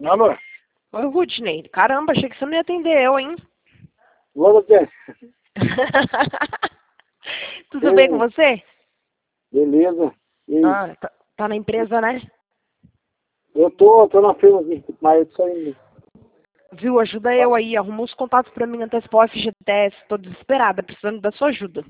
Alô? Oi, Rudney. Caramba, achei que você não ia atender eu, hein? Vou até. Tudo bem com você? Beleza. E aí? Ah, tá na empresa, né? Eu tô na firma aqui, mas eu tô saindo. Viu? Ajuda eu aí. Arruma uns contatos pra mim antecipar o FGTS. Tô desesperada, precisando da sua ajuda.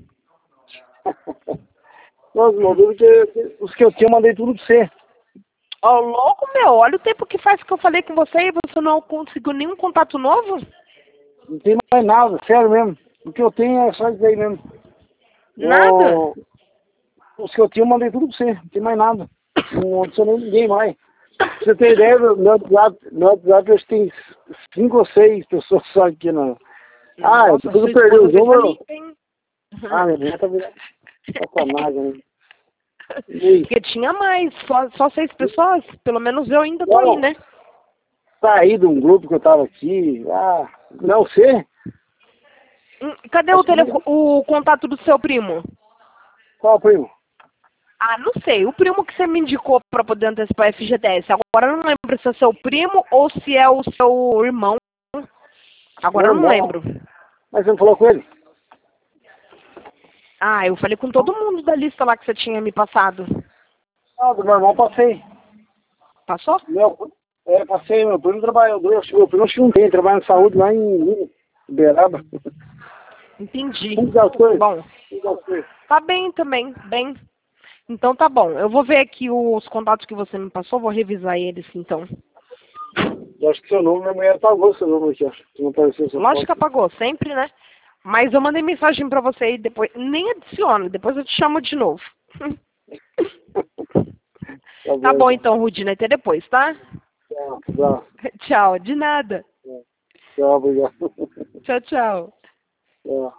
Nossa, meu Deus, os que eu tinha, eu mandei tudo pra você. Ó, louco, meu. Olha o tempo que faz que eu falei com você e você não conseguiu nenhum contato novo? Não tem mais nada, sério mesmo. O que eu tenho é só isso aí mesmo. Nada? Os que eu tinha, eu mandei tudo pra você. Não tem mais nada. Não adicionei ninguém mais. Pra você ter ideia, meu WhatsApp eu tenho 5 ou 6 pessoas só aqui no... Nossa, tudo sua perdeu esposa os fez a números. limpa, hein? Minha mulher tá virando sacanagem, né? E aí? Porque tinha mais, só 6 pessoas? Pelo menos eu ainda tô aí, Não, né? saí de um grupo que eu tava aqui. Não sei. Cadê Acho que não. o contato do seu primo? Qual, primo? Ah, não sei. O primo que você me indicou para poder antecipar FGTS. Agora eu não lembro se é seu primo ou se é o seu irmão. Agora Meu eu não irmão. lembro. Mas você não falou com ele? Ah, eu falei com todo mundo da lista lá que você tinha me passado. Ah, do meu irmão passei. Passou? Passei, meu primo trabalhou. Meu primo acho que não tem, trabalha na saúde lá em Uberaba. Entendi. Como que tá as coisas? Bom, Como que tá as coisas? tá bem também, bem. Então tá bom. Eu vou ver aqui os contatos que você me passou, vou revisar eles então. Eu acho que seu nome, minha mulher apagou seu nome aqui, acho. Que não apareceu sua Lógico que foto. apagou, sempre, né? Mas eu mandei mensagem pra você e depois. Nem adiciona, depois eu te chamo de novo. Tá Tá bom, bom então. então, Rudina, até depois, tá? Tchau. Tchau, de nada. Tchau, obrigado. Tchau, tchau. Tchau.